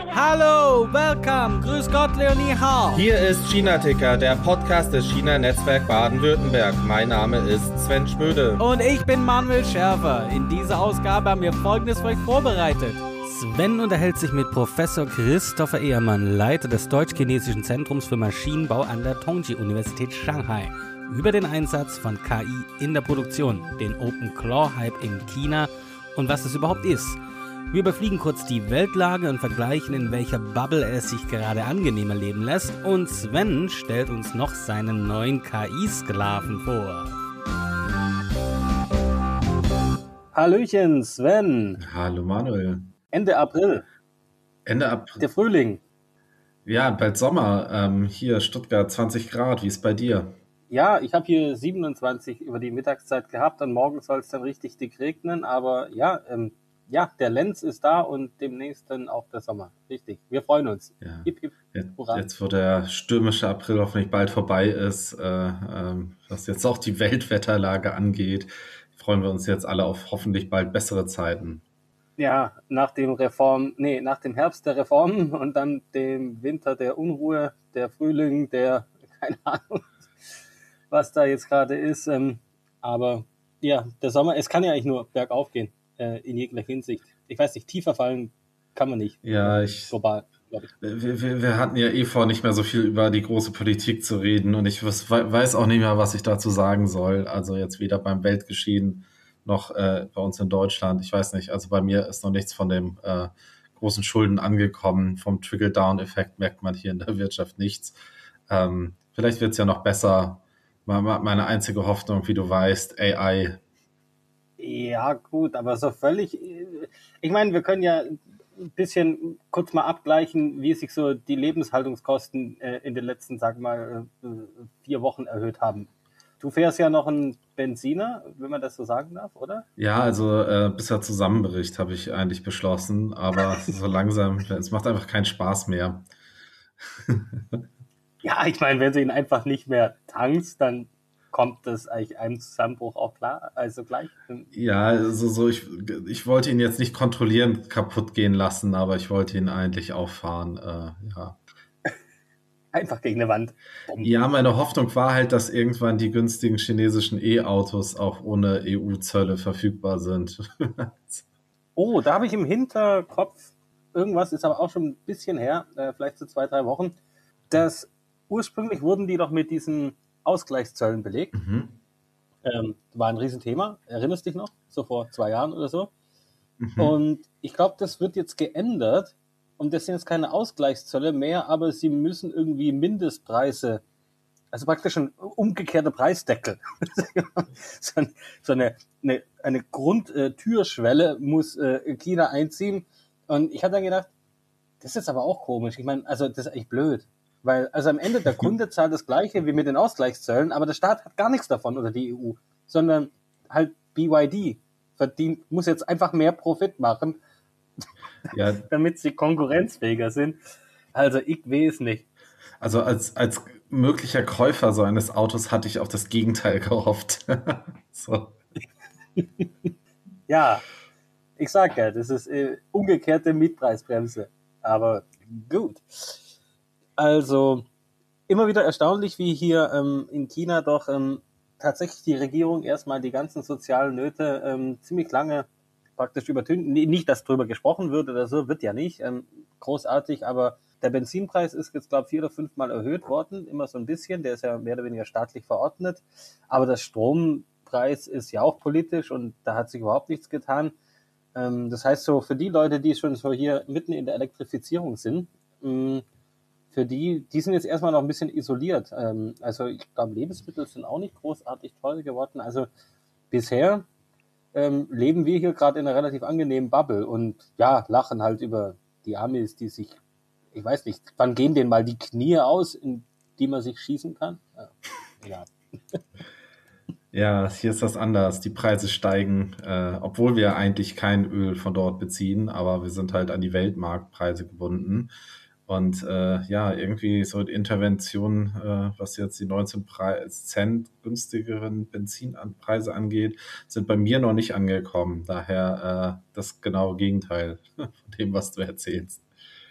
Hallo, welcome, grüß Gott, Leonie Hau. Hier ist China-Ticker, der Podcast des China-Netzwerk Baden-Württemberg. Mein Name ist Sven Schmöde. Und ich bin Manuel Schärfer. In dieser Ausgabe haben wir Folgendes für euch vorbereitet. Sven unterhält sich mit Professor Christopher Ehrmann, Leiter des Deutsch-Chinesischen Zentrums für Maschinenbau an der Tongji-Universität Shanghai, über den Einsatz von KI in der Produktion, den Open-Claw-Hype in China und was es überhaupt ist. Wir überfliegen kurz die Weltlage und vergleichen, in welcher Bubble es sich gerade angenehmer leben lässt. Und Sven stellt uns noch seinen neuen KI-Sklaven vor. Hallöchen, Sven. Hallo Manuel. Ende April. Ende April. Der Frühling. Ja, bald Sommer. Hier Stuttgart 20 Grad. Wie ist bei dir? Ja, ich habe hier 27 über die Mittagszeit gehabt und morgen soll es dann richtig dick regnen. Aber ja, der Lenz ist da und demnächst dann auch der Sommer. Richtig, wir freuen uns. Ja. Hip, hip, hurra. Jetzt, wo der stürmische April hoffentlich bald vorbei ist, was jetzt auch die Weltwetterlage angeht, freuen wir uns jetzt alle auf hoffentlich bald bessere Zeiten. Ja, nach dem Herbst der Reformen und dann dem Winter der Unruhe, der Frühling, der, keine Ahnung, was da jetzt gerade ist. Aber ja, der Sommer, es kann ja eigentlich nur bergauf gehen. In jeglicher Hinsicht. Ich weiß nicht, tiefer fallen kann man nicht. Ja, global, glaube ich. Wir hatten ja vor, nicht mehr so viel über die große Politik zu reden und ich weiß auch nicht mehr, was ich dazu sagen soll. Also jetzt weder beim Weltgeschehen noch bei uns in Deutschland. Ich weiß nicht, also bei mir ist noch nichts von dem großen Schulden angekommen. Vom Trickle-Down-Effekt merkt man hier in der Wirtschaft nichts. Vielleicht wird es ja noch besser. Meine einzige Hoffnung, wie du weißt, AI. Ja, gut, aber so völlig, ich meine, wir können ja ein bisschen kurz mal abgleichen, wie sich so die Lebenshaltungskosten in den letzten, sag mal, 4 Wochen erhöht haben. Du fährst ja noch einen Benziner, wenn man das so sagen darf, oder? Ja, also bis der Zusammenbricht habe ich eigentlich beschlossen, aber so langsam, es macht einfach keinen Spaß mehr. Ja, ich meine, wenn du ihn einfach nicht mehr tankst, dann kommt das eigentlich einem Zusammenbruch auch klar, also gleich? Ja, also ich wollte ihn jetzt nicht kontrollieren kaputt gehen lassen, aber ich wollte ihn eigentlich auffahren, ja. Einfach gegen eine Wand. Bumm. Ja, meine Hoffnung war halt, dass irgendwann die günstigen chinesischen E-Autos auch ohne EU-Zölle verfügbar sind. Oh, da habe ich im Hinterkopf, irgendwas ist aber auch schon ein bisschen her, vielleicht so 2, 3 Wochen, dass ursprünglich wurden die doch mit diesen Ausgleichszöllen belegt. War ein Riesenthema, erinnerst dich noch? So vor 2 Jahren oder so. Und ich glaube, das wird jetzt geändert und das sind jetzt keine Ausgleichszölle mehr, aber sie müssen irgendwie Mindestpreise, also praktisch ein umgekehrter Preisdeckel. so eine Grundtürschwelle muss China einziehen. Und ich habe dann gedacht, das ist jetzt aber auch komisch. Ich meine, also das ist echt blöd. Weil, also am Ende der Kunde zahlt das Gleiche wie mit den Ausgleichszöllen, aber der Staat hat gar nichts davon oder die EU, sondern halt BYD muss jetzt einfach mehr Profit machen, Ja, damit sie konkurrenzfähiger sind. Also ich weiß nicht. also als möglicher Käufer so eines Autos hatte ich auch das Gegenteil gehofft. So. Ja, ich sag ja, das ist umgekehrte Mietpreisbremse. Aber gut. Also immer wieder erstaunlich, wie hier in China doch tatsächlich die Regierung erstmal die ganzen sozialen Nöte ziemlich lange praktisch übertönt. Nicht, dass drüber gesprochen wird oder so, wird ja nicht. Großartig, aber der Benzinpreis ist jetzt, glaube ich, 4 oder 5 Mal erhöht worden, immer so ein bisschen. Der ist ja mehr oder weniger staatlich verordnet. Aber der Strompreis ist ja auch politisch und da hat sich überhaupt nichts getan. Das heißt so, für die Leute, die schon so hier mitten in der Elektrifizierung sind, für die sind jetzt erstmal noch ein bisschen isoliert. Also ich glaube, Lebensmittel sind auch nicht großartig teuer geworden. Also bisher leben wir hier gerade in einer relativ angenehmen Bubble und ja, lachen halt über die Amis, die sich, ich weiß nicht, wann gehen denen mal die Knie aus, in die man sich schießen kann? Ja. Ja, hier ist das anders. Die Preise steigen, obwohl wir eigentlich kein Öl von dort beziehen, aber wir sind halt an die Weltmarktpreise gebunden. Und ja, irgendwie so die Intervention, was jetzt die 19 Cent günstigeren Benzinpreise angeht, sind bei mir noch nicht angekommen. Daher das genaue Gegenteil von dem, was du erzählst.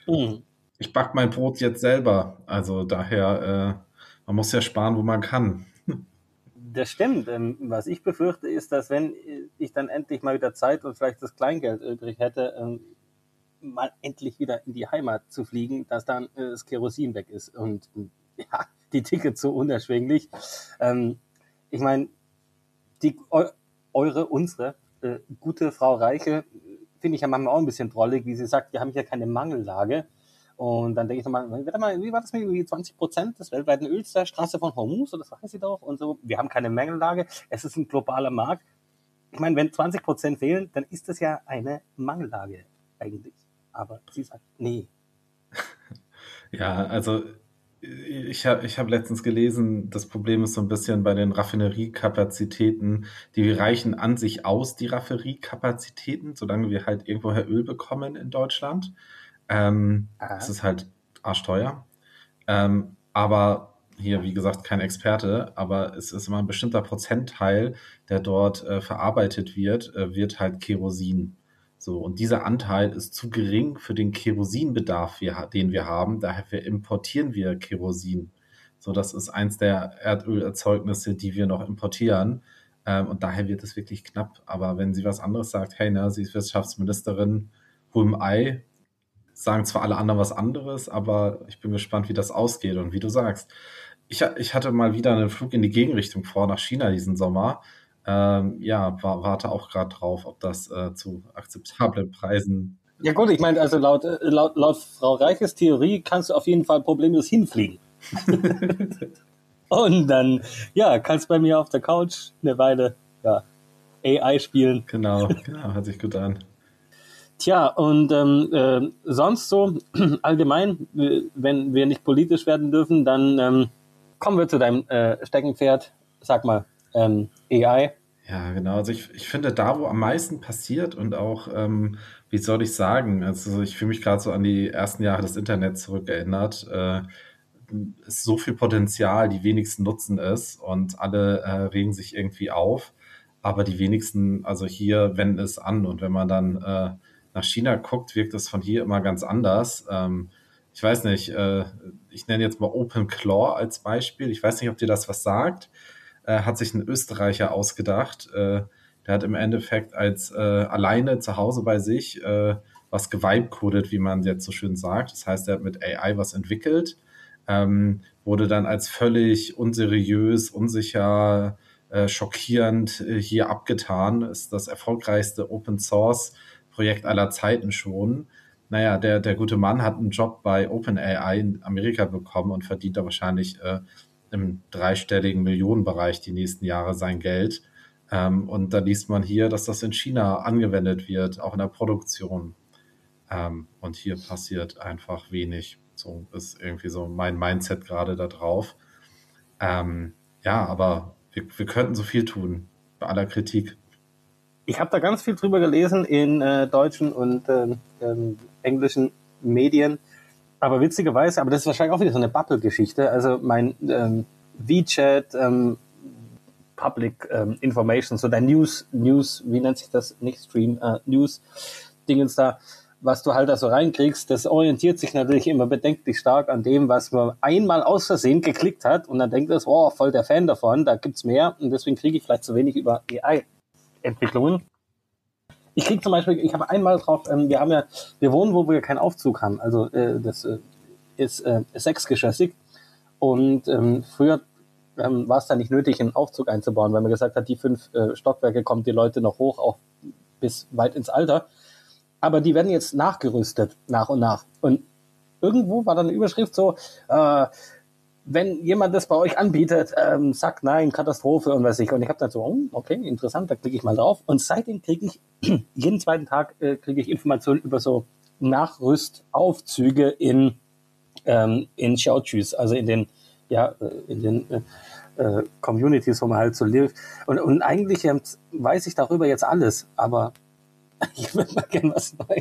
Mhm. Ich backe mein Brot jetzt selber. Also daher, man muss ja sparen, wo man kann. Das stimmt. Was ich befürchte, ist, dass wenn ich dann endlich mal wieder Zeit und vielleicht das Kleingeld übrig hätte, mal endlich wieder in die Heimat zu fliegen, dass dann das Kerosin weg ist und ja, die Tickets so unerschwinglich. Ähm, Ich meine, die unsere gute Frau Reiche finde ich ja manchmal auch ein bisschen drollig, wie sie sagt, wir haben hier keine Mangellage. Und dann denke ich nochmal, warte mal, wie war das mit 20% des weltweiten Öls der Straße von Hormuz? Oder das weiß sie doch. Und so, wir haben keine Mangellage. Es ist ein globaler Markt. Ich meine, wenn 20% fehlen, dann ist das ja eine Mangellage eigentlich. Aber sie sagt, nee. Ja, also ich hab letztens gelesen, das Problem ist so ein bisschen bei den Raffineriekapazitäten, die reichen an sich aus, die Raffineriekapazitäten, solange wir halt irgendwoher Öl bekommen in Deutschland. Es Aha. ist halt arschteuer. Aber hier, wie gesagt, kein Experte, aber es ist immer ein bestimmter Prozentteil, der dort verarbeitet wird halt Kerosin. So, und dieser Anteil ist zu gering für den Kerosinbedarf, den wir haben. Daher importieren wir Kerosin. So, das ist eins der Erdölerzeugnisse, die wir noch importieren. Und daher wird es wirklich knapp. Aber wenn sie was anderes sagt, hey, ne, sie ist Wirtschaftsministerin, who am I? Sagen zwar alle anderen was anderes, aber ich bin gespannt, wie das ausgeht. Und wie du sagst, ich hatte mal wieder einen Flug in die Gegenrichtung vor, nach China diesen Sommer. Ja, warte auch gerade drauf, ob das zu akzeptablen Preisen. Ja gut, ich meine, also laut Frau Reiches Theorie kannst du auf jeden Fall problemlos hinfliegen. Und dann, ja, kannst bei mir auf der Couch eine Weile ja, AI spielen. Genau, hört sich gut an. Tja, und sonst so allgemein, wenn wir nicht politisch werden dürfen, dann kommen wir zu deinem Steckenpferd. Sag mal, AI. Ja, genau. Also ich finde, da, wo am meisten passiert und auch, wie soll ich sagen, also ich fühle mich gerade so an die ersten Jahre des Internets zurückerinnert. Ist so viel Potenzial, die wenigsten nutzen es und alle regen sich irgendwie auf. Aber die wenigsten, also hier wenden es an. Und wenn man dann nach China guckt, wirkt es von hier immer ganz anders. Ich weiß nicht, ich nenne jetzt mal OpenClaw als Beispiel. Ich weiß nicht, ob dir das was sagt. Hat sich ein Österreicher ausgedacht. Der hat im Endeffekt als alleine zu Hause bei sich was gewibecoded, wie man jetzt so schön sagt. Das heißt, er hat mit AI was entwickelt, wurde dann als völlig unseriös, unsicher, schockierend hier abgetan. Ist das erfolgreichste Open Source Projekt aller Zeiten schon. Naja, der gute Mann hat einen Job bei OpenAI in Amerika bekommen und verdient da wahrscheinlich im dreistelligen Millionenbereich die nächsten Jahre sein Geld. Und da liest man hier, dass das in China angewendet wird, auch in der Produktion. Und hier passiert einfach wenig. So ist irgendwie so mein Mindset gerade da drauf. Ja, aber wir könnten so viel tun, bei aller Kritik. Ich habe da ganz viel drüber gelesen in deutschen und englischen Medien. Aber witzigerweise, aber das ist wahrscheinlich auch wieder so eine Bubble-Geschichte. Also mein WeChat, Public Information, so dein News, wie nennt sich das? Nicht Stream, News-Dingens da, was du halt da so reinkriegst, das orientiert sich natürlich immer bedenklich stark an dem, was man einmal aus Versehen geklickt hat und dann denkt es, oh, voll der Fan davon, da gibt's mehr und deswegen kriege ich vielleicht zu wenig über AI-Entwicklungen. Ich kriege zum Beispiel, ich habe einmal drauf, wir wohnen, wo wir keinen Aufzug haben, also das ist sechsgeschossig und früher war es dann nicht nötig, einen Aufzug einzubauen, weil man gesagt hat, die 5 Stockwerke kommen die Leute noch hoch, auch bis weit ins Alter. Aber die werden jetzt nachgerüstet, nach und nach. Und irgendwo war dann eine Überschrift so, wenn jemand das bei euch anbietet, sagt nein, Katastrophe und was ich. Und ich habe dann so, okay, interessant, da klicke ich mal drauf. Und seitdem kriege ich, jeden zweiten Tag kriege ich Informationen über so Nachrüstaufzüge in Xiaochus, also in den, ja, in den Communities, wo man halt so lebt. Und eigentlich weiß ich darüber jetzt alles, aber ich würde mal gerne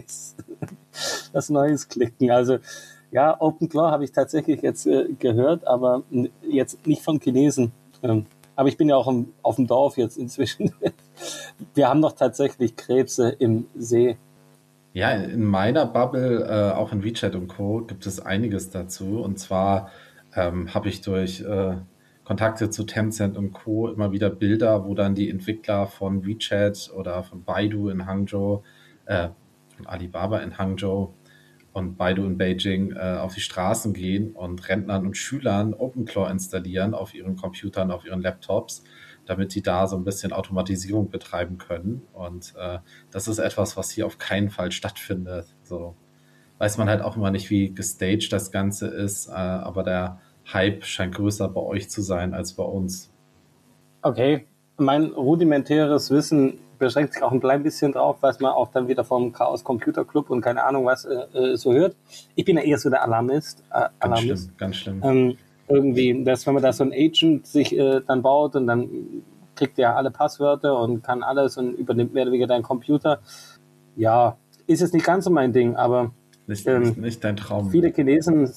was Neues klicken. Also ja, OpenClaw habe ich tatsächlich jetzt gehört, aber jetzt nicht von Chinesen. Aber ich bin ja auch auf dem Dorf jetzt inzwischen. Wir haben doch tatsächlich Krebse im See. Ja, in meiner Bubble, auch in WeChat und Co., gibt es einiges dazu. Und zwar habe ich durch Kontakte zu Tencent und Co. immer wieder Bilder, wo dann die Entwickler von WeChat oder von Baidu in Hangzhou, von Alibaba in Hangzhou und Baidu in Beijing auf die Straßen gehen und Rentnern und Schülern OpenClaw installieren auf ihren Computern, auf ihren Laptops, damit die da so ein bisschen Automatisierung betreiben können. Und das ist etwas, was hier auf keinen Fall stattfindet. So weiß man halt auch immer nicht, wie gestaged das Ganze ist, aber der Hype scheint größer bei euch zu sein als bei uns. Okay, mein rudimentäres Wissen beschränkt sich auch ein klein bisschen drauf, was man auch dann wieder vom Chaos Computer Club und keine Ahnung was so hört. Ich bin ja eher so der Alarmist. Ganz Alarmist. schlimm, ganz schlimm. Irgendwie, dass wenn man da so ein Agent sich dann baut und dann kriegt der alle Passwörter und kann alles und übernimmt mehr oder weniger deinen Computer. Ja, ist jetzt nicht ganz so mein Ding, aber Nicht dein Traum. viele Chinesen,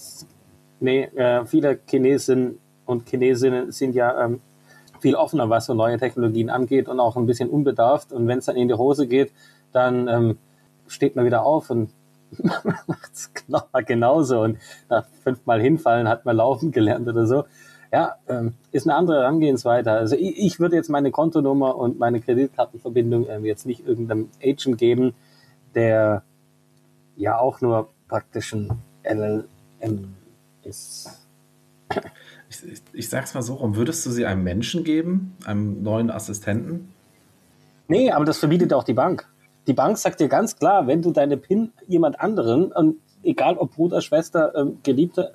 viele Chinesen und Chinesinnen sind ja viel offener, was so neue Technologien angeht und auch ein bisschen unbedarft. Und wenn es dann in die Hose geht, dann steht man wieder auf und macht es genauso. Und nach 5-mal hinfallen hat man laufen gelernt oder so. Ja, ist eine andere Herangehensweise. Also ich würde jetzt meine Kontonummer und meine Kreditkartenverbindung jetzt nicht irgendeinem Agent geben, der ja auch nur praktisch ein LLM ist. Ich sag's mal so rum, würdest du sie einem Menschen geben, einem neuen Assistenten? Nee, aber das verbietet auch die Bank. Die Bank sagt dir ganz klar, wenn du deine PIN jemand anderen, und egal ob Bruder, Schwester, Geliebter,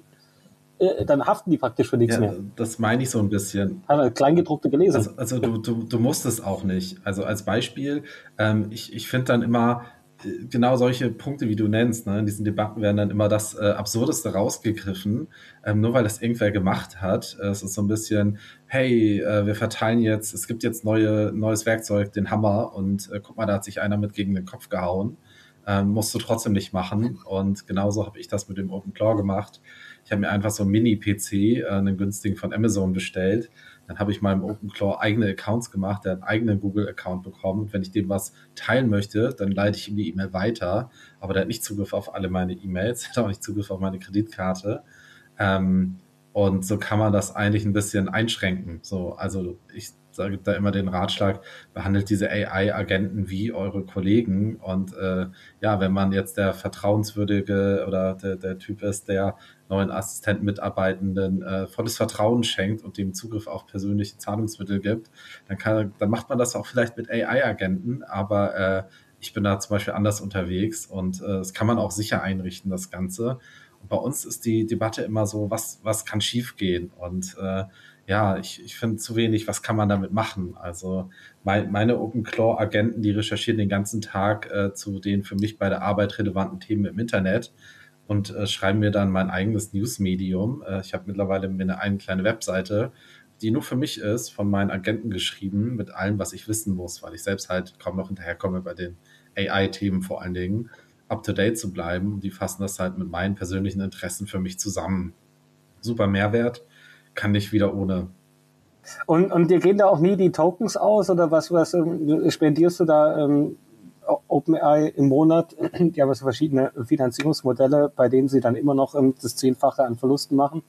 dann haften die praktisch für nichts Ja, mehr. das meine ich so ein bisschen. Hat er Kleingedruckte gelesen. Also du musst es auch nicht. Also als Beispiel, ich finde dann immer genau solche Punkte, wie du nennst, ne, in diesen Debatten werden dann immer das Absurdeste rausgegriffen, nur weil das irgendwer gemacht hat. Es ist so ein bisschen, hey, wir verteilen jetzt, es gibt jetzt neues Werkzeug, den Hammer, und guck mal, da hat sich einer mit gegen den Kopf gehauen. Musst du trotzdem nicht machen. Und genauso habe ich das mit dem OpenClaw gemacht. Ich habe mir einfach so einen Mini-PC, einen günstigen von Amazon bestellt. Dann habe ich meinem OpenClaw eigene Accounts gemacht, der hat einen eigenen Google-Account bekommen. Und wenn ich dem was teilen möchte, dann leite ich ihm die E-Mail weiter. Aber der hat nicht Zugriff auf alle meine E-Mails, der hat auch nicht Zugriff auf meine Kreditkarte. Ähm, und so kann man das eigentlich ein bisschen einschränken. So, also ich sage da immer den Ratschlag, behandelt diese AI-Agenten wie eure Kollegen. Und ja, wenn man jetzt der vertrauenswürdige oder der Typ ist, der neuen Assistenten, Mitarbeitenden volles Vertrauen schenkt und dem Zugriff auf persönliche Zahlungsmittel gibt, dann macht man das auch vielleicht mit AI-Agenten, aber ich bin da zum Beispiel anders unterwegs und das kann man auch sicher einrichten, das Ganze. Und bei uns ist die Debatte immer so, was kann schiefgehen? Und ja, ich finde zu wenig, was kann man damit machen? Also meine OpenClaw-Agenten, die recherchieren den ganzen Tag zu den für mich bei der Arbeit relevanten Themen im Internet und schreiben mir dann mein eigenes Newsmedium. Ich habe mittlerweile eine kleine Webseite, die nur für mich ist, von meinen Agenten geschrieben, mit allem, was ich wissen muss, weil ich selbst halt kaum noch hinterherkomme bei den AI-Themen vor allen Dingen, up-to-date zu bleiben. Die fassen das halt mit meinen persönlichen Interessen für mich zusammen. Super Mehrwert, kann nicht wieder ohne. Und dir gehen da auch nie die Tokens aus oder was spendierst du da OpenAI im Monat? Die haben so verschiedene Finanzierungsmodelle, bei denen sie dann immer noch das 10-fache an Verlusten machen.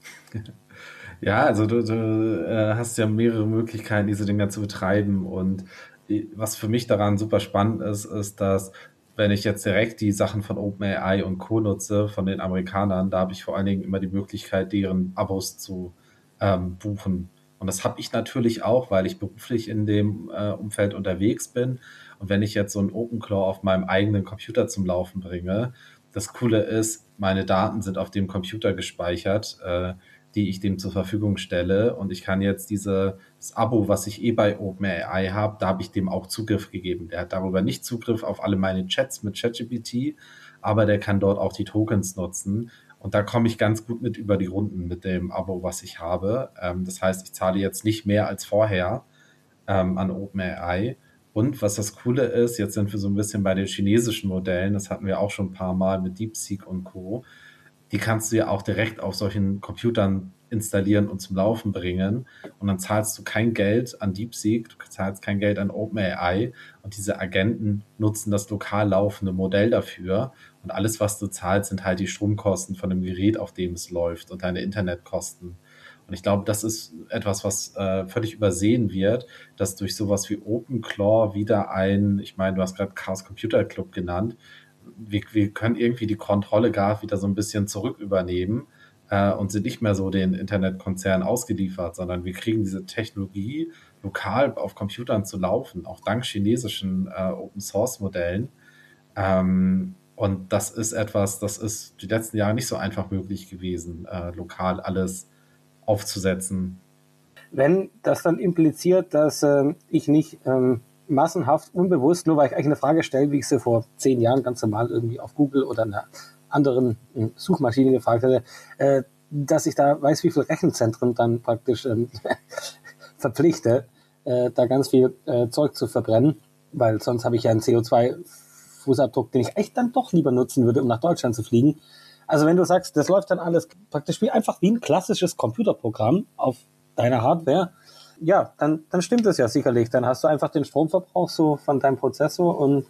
Ja, also du hast ja mehrere Möglichkeiten, diese Dinger zu betreiben. Und was für mich daran super spannend ist, ist, dass wenn ich jetzt direkt die Sachen von OpenAI und Co. nutze, von den Amerikanern, da habe ich vor allen Dingen immer die Möglichkeit, deren Abos zu buchen. Und das habe ich natürlich auch, weil ich beruflich in dem Umfeld unterwegs bin. Und wenn ich jetzt so einen OpenClaw auf meinem eigenen Computer zum Laufen bringe, das Coole ist, meine Daten sind auf dem Computer gespeichert, die ich dem zur Verfügung stelle. Und ich kann jetzt das Abo, was ich bei OpenAI habe, da habe ich dem auch Zugriff gegeben. Der hat darüber nicht Zugriff auf alle meine Chats mit ChatGPT, aber der kann dort auch die Tokens nutzen. Und da komme ich ganz gut mit über die Runden mit dem Abo, was ich habe. Das heißt, ich zahle jetzt nicht mehr als vorher an OpenAI. Und was das Coole ist, jetzt sind wir so ein bisschen bei den chinesischen Modellen, das hatten wir auch schon ein paar Mal mit DeepSeek und Co. Die kannst du ja auch direkt auf solchen Computern installieren und zum Laufen bringen. Und dann zahlst du kein Geld an DeepSeek, du zahlst kein Geld an OpenAI und diese Agenten nutzen das lokal laufende Modell dafür. Und alles, was du zahlst, sind halt die Stromkosten von dem Gerät, auf dem es läuft und deine Internetkosten. Und ich glaube, das ist etwas, was völlig übersehen wird, dass durch sowas wie OpenClaw wieder ich meine, du hast gerade Chaos Computer Club genannt, wir können irgendwie die Kontrolle gar wieder so ein bisschen zurück übernehmen und sind nicht mehr so den Internetkonzernen ausgeliefert, sondern wir kriegen diese Technologie lokal auf Computern zu laufen, auch dank chinesischen Open-Source-Modellen. Und das ist etwas, das ist die letzten Jahre nicht so einfach möglich gewesen, lokal alles aufzusetzen. Wenn das dann impliziert, dass ich nicht massenhaft unbewusst, nur weil ich eigentlich eine Frage stelle, wie ich sie vor 10 Jahren ganz normal irgendwie auf Google oder einer anderen Suchmaschine gefragt hätte, dass ich da weiß, wie viele Rechenzentren dann praktisch verpflichte, da ganz viel Zeug zu verbrennen, weil sonst habe ich ja einen CO2-Fußabdruck, den ich echt dann doch lieber nutzen würde, um nach Deutschland zu fliegen. Also wenn du sagst, das läuft dann alles praktisch einfach wie ein klassisches Computerprogramm auf deiner Hardware, ja, dann stimmt es ja sicherlich. Dann hast du einfach den Stromverbrauch so von deinem Prozessor und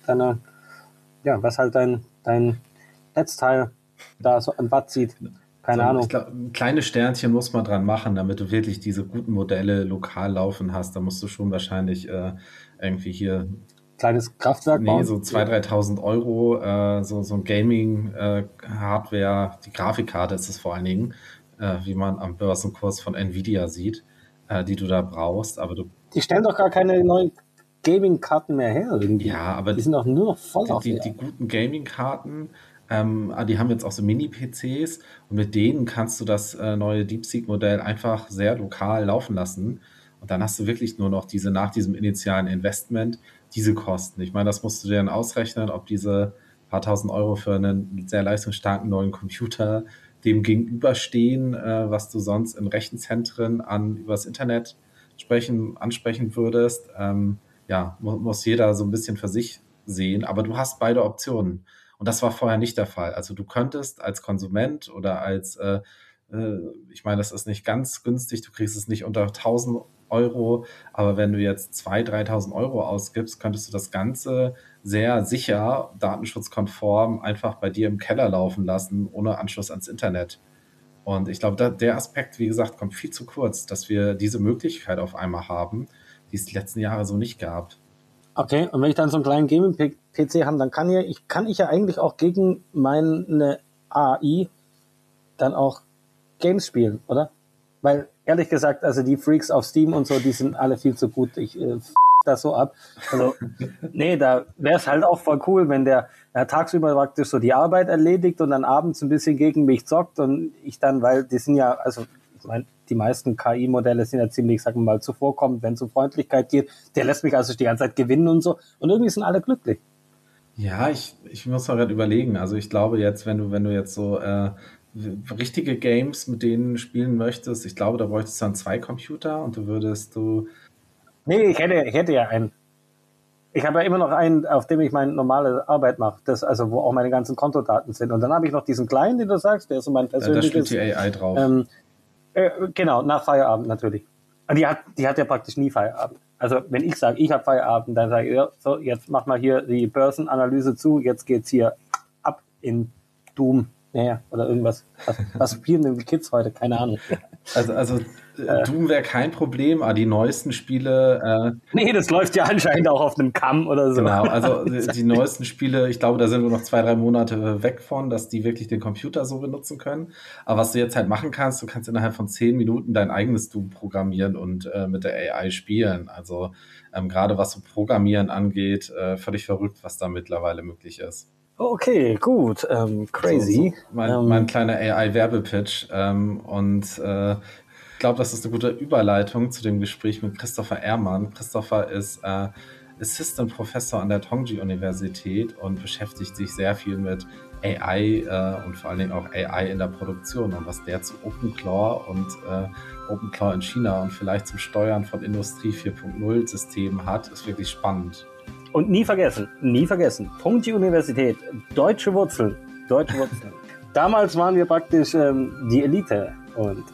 was halt dein Netzteil da so an Watt zieht. Keine Ahnung. Ich glaube, ein kleines Sternchen muss man dran machen, damit du wirklich diese guten Modelle lokal laufen hast. Da musst du schon wahrscheinlich irgendwie hier kleines Kraftwerk bauen. So 2.000, 3.000 Euro, so ein Gaming-Hardware, die Grafikkarte ist es vor allen Dingen, wie man am Börsenkurs von Nvidia sieht, die du da brauchst. Aber die stellen doch gar keine neuen Gaming-Karten mehr her irgendwie. Ja, aber die sind doch nur noch voll auf die guten Gaming-Karten, die haben jetzt auch so Mini-PCs und mit denen kannst du das neue DeepSeek-Modell einfach sehr lokal laufen lassen. Und dann hast du wirklich nur noch nach diesem initialen Investment, diese Kosten. Ich meine, das musst du dir dann ausrechnen, ob diese paar tausend Euro für einen sehr leistungsstarken neuen Computer dem gegenüberstehen, was du sonst in Rechenzentren übers Internet ansprechen würdest. Muss jeder so ein bisschen für sich sehen, aber du hast beide Optionen. Und das war vorher nicht der Fall. Also du könntest als Konsument oder ich meine, das ist nicht ganz günstig, du kriegst es nicht unter 1.000 Euro, aber wenn du jetzt 2.000, 3.000 Euro ausgibst, könntest du das Ganze sehr sicher, datenschutzkonform einfach bei dir im Keller laufen lassen, ohne Anschluss ans Internet. Und ich glaube, der Aspekt, wie gesagt, kommt viel zu kurz, dass wir diese Möglichkeit auf einmal haben, die es die letzten Jahre so nicht gab. Okay, und wenn ich dann so einen kleinen Gaming-PC habe, dann kann ich ja eigentlich auch gegen meine AI dann auch Games spielen, oder? Weil, ehrlich gesagt, also die Freaks auf Steam und so, die sind alle viel zu gut. Ich das so ab. Also, nee, da wäre es halt auch voll cool, wenn der tagsüber praktisch so die Arbeit erledigt und dann abends ein bisschen gegen mich zockt und ich dann, weil die sind ja, also ich meine, die meisten KI-Modelle sind ja ziemlich, sagen wir mal, zuvorkommend, wenn es um Freundlichkeit geht. Der lässt mich also die ganze Zeit gewinnen und so. Und irgendwie sind alle glücklich. Ja, ich muss mal gerade überlegen. Also ich glaube jetzt, wenn du jetzt so richtige Games mit denen spielen möchtest, ich glaube, da bräuchtest du dann 2 Computer und Nee, ich hätte ja einen. Ich habe ja immer noch einen, auf dem ich meine normale Arbeit mache, also wo auch meine ganzen Kontodaten sind. Und dann habe ich noch diesen kleinen, den du sagst, der ist so mein persönliches. Da steht die AI drauf. Genau, nach Feierabend natürlich. Die hat ja praktisch nie Feierabend. Also wenn ich sage, ich habe Feierabend, dann sage ich, ja, so, jetzt mach mal hier die Börsenanalyse zu, jetzt geht's hier ab in Doom. Naja, oder irgendwas. Was spielen denn die Kids heute? Keine Ahnung. Also Doom wäre kein Problem, aber die neuesten Spiele... nee, das läuft ja anscheinend auch auf einem Kamm oder so. Genau, also die neuesten Spiele, ich glaube, da sind wir noch 2-3 Monate weg von, dass die wirklich den Computer so benutzen können. Aber was du jetzt halt machen kannst, du kannst innerhalb von 10 Minuten dein eigenes Doom programmieren und mit der AI spielen. Also gerade was so Programmieren angeht, völlig verrückt, was da mittlerweile möglich ist. Okay, gut, crazy. So mein kleiner AI-Werbepitch ich glaube, das ist eine gute Überleitung zu dem Gespräch mit Christopher Ehrmann. Christopher ist Assistant Professor an der Tongji-Universität und beschäftigt sich sehr viel mit AI und vor allen Dingen auch AI in der Produktion und was der zu OpenClaw und OpenClaw in China und vielleicht zum Steuern von Industrie 4.0 Systemen hat, ist wirklich spannend. Und nie vergessen, Tongji-Universität, deutsche Wurzeln. Damals waren wir praktisch die Elite und